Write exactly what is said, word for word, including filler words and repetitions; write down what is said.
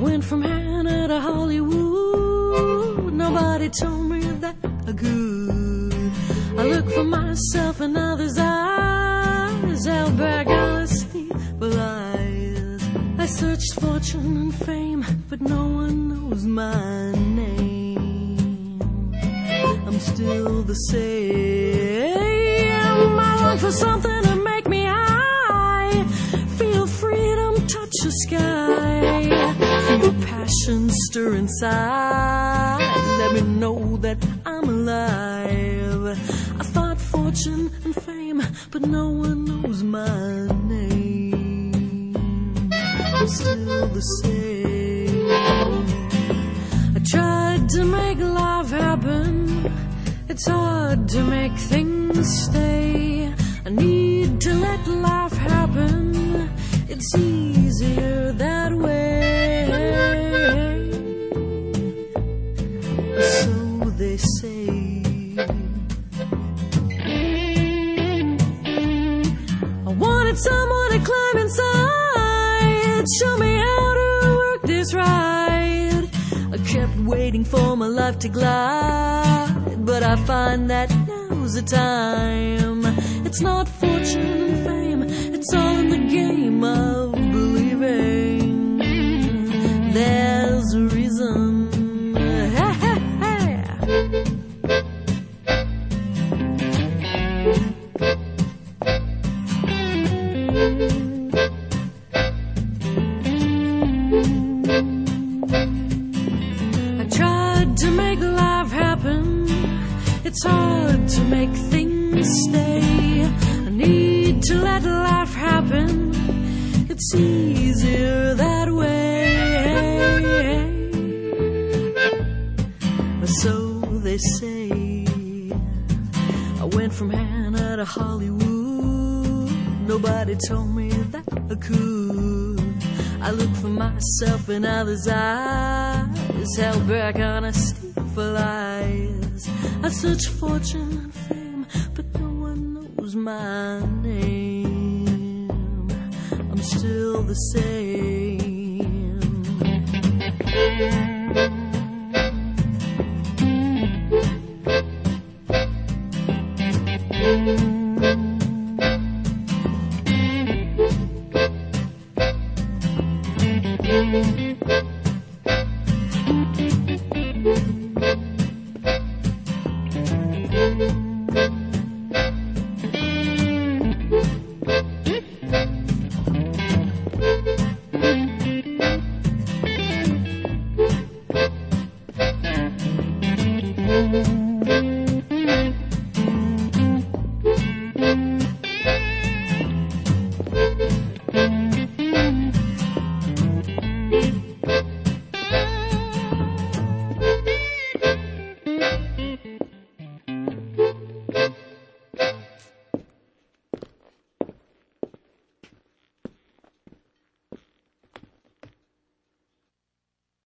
went from Hannah to Hollywood. Nobody told me that I could. I look for myself in others' eyes, held back honesty but lies. I searched fortune and fame, but no one knows my name. I'm still the same. I long for something to make me high, feel freedom touch the sky, feel passion stir inside, let me know that I'm alive. I thought fortune and fame, but no one knows my name. I'm still the same. I tried to make life happen, it's hard to make things stay. I need to let life happen, it's easier that way. So they say. I wanted someone to climb inside, show me how to work this right. I kept waiting for my life to glide, but I find that now's the time. It's not fortune and fame, it's all in the game of believing. There's a reason. I tried to make life happen, it's hard to make things stay. I need to let life happen, it's easier that way. So they say. I went from Hannah to Hollywood, nobody told me that I could. I look for myself in others' eyes, held back honesty for lies. I search fortune and fame, but no one knows my name. I'm still the same. Thank you.